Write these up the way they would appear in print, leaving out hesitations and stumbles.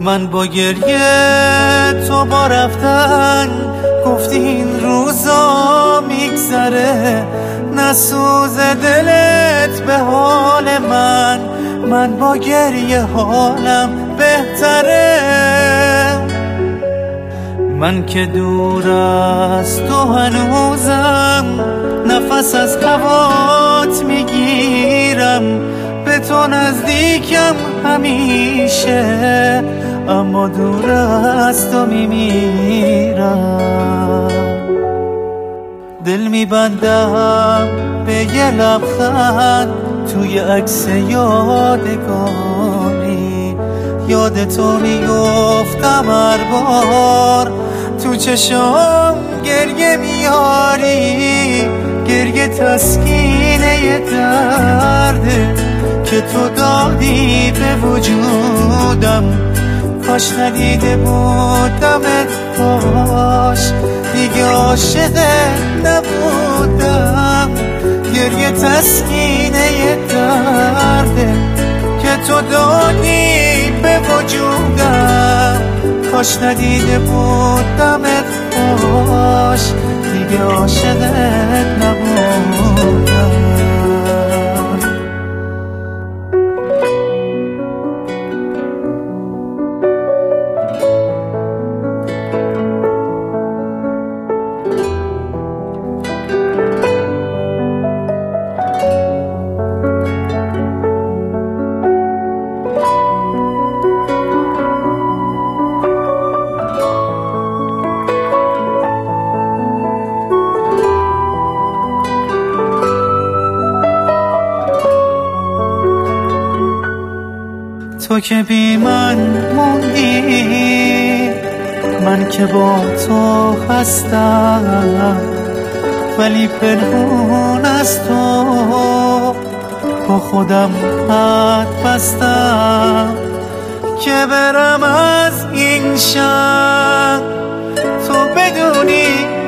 من با گریه تو با رفتن گفتی این روزا میگذره، نسوز دلت به حال من با گریه حالم بهتره. من که دور از تو هنوزم، نفس از هوات میگیرم، به تو نزدیکم همیشه، اما دور از تو میمیرم. دل میبندم به یه لبخند توی عکس یادگاری، یاد تو میفتم هر بار، تو چشم گریه میاری، گریه تسکینه درده که تو دادی به وجودم. کاش ندیده بودمت، کاش دیگه عاشق نبودم. گریه تسکینه درده که تو دادی به وجودم. کاش ندیده بودمت، کاش دیگه عاشقت نبودم. تو که بی من موندی، من که با تو هستم، ولی پنهون از تو با خودم حد بستم که برم از این شهر. تو بدونی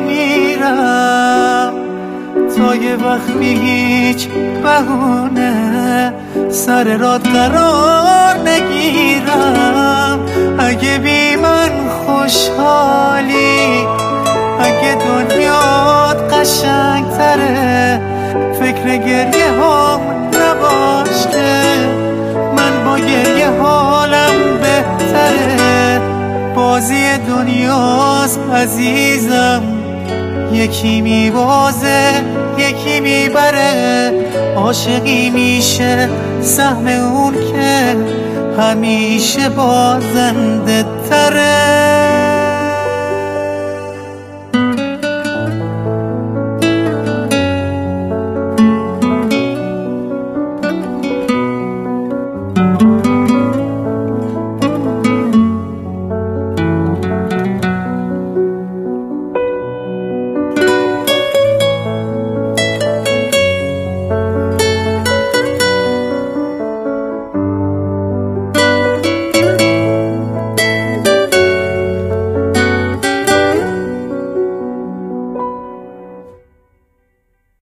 میرم تا یه وقت بی هیچ بهونه سر راد قرار نگیرم. اگه بی من خوشحالی، اگه دنیات قشنگ تره، فکر گریه هم نباش که من با گریه حالم بهتره. بازی دنیاست عزیزم، یکی میبازه یکی میبره، عاشقی میشه سهم اون که همیشه بازنده تره.